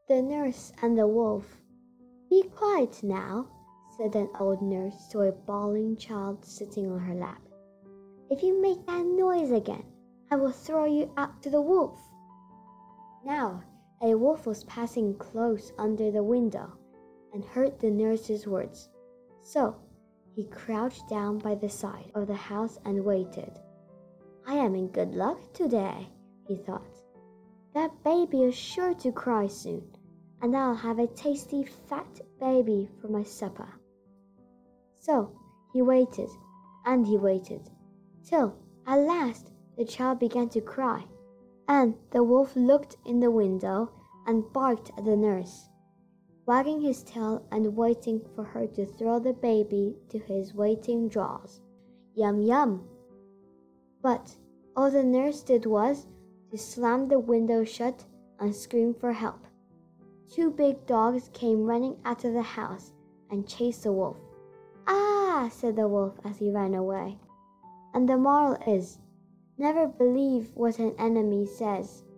The nurse and the wolf. "Be quiet now," said an old nurse to a bawling child sitting on her lap. "If you make that noise again, I will throw you out to the wolf." Now, a wolf was passing close under the window and heard the nurse's words. So he crouched down by the side of the house and waited. "I am in good luck today," he thought. "That baby is sure to cry soon, and I'll have a tasty fat baby for my supper." So he waited, and he waited, till at last the child began to cry, and the wolf looked in the window and barked at the nurse, wagging his tail and waiting for her to throw the baby to his waiting jaws. Yum, yum! But all the nurse did was to slam the window shut and scream for help. 2 big dogs came running out of the house and chased the wolf. "Ah!" said the wolf as he ran away. And the moral is, never believe what an enemy says.